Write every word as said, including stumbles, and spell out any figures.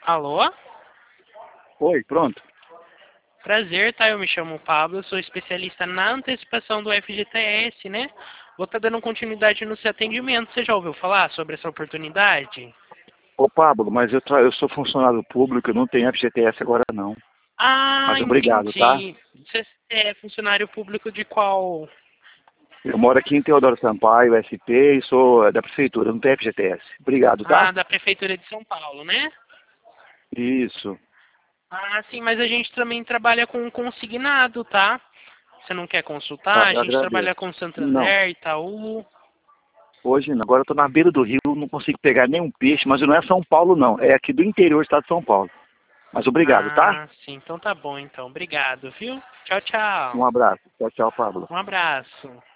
Alô? Oi, pronto. Prazer, tá? Eu me chamo Pablo, eu sou especialista na antecipação do F G T S, né? Vou estar dando continuidade no seu atendimento. Você já ouviu falar sobre essa oportunidade? Ô, Pablo, mas eu, tra- eu sou funcionário público, eu não tenho F G T S agora não. Ah, Mas obrigado, tá? entendi. Você é funcionário público de qual? Eu moro aqui em Teodoro Sampaio, S P, e sou da prefeitura, eu não tenho F G T S. Obrigado, Ah, tá? da Prefeitura de São Paulo, né? Isso. Ah, sim, mas a gente também trabalha com consignado, tá? Você não quer Tá, consultar? A eu gente agradeço. trabalha com Não, Santander, Itaú. hoje não. Agora eu tô na beira do rio, não consigo pegar nenhum peixe, mas não é São Paulo não, é aqui do interior do estado de São Paulo. Mas obrigado, tá? Ah, sim, então tá bom, então. Obrigado, viu? Tchau, tchau. Um abraço. Tchau, tchau, Pablo. Um abraço.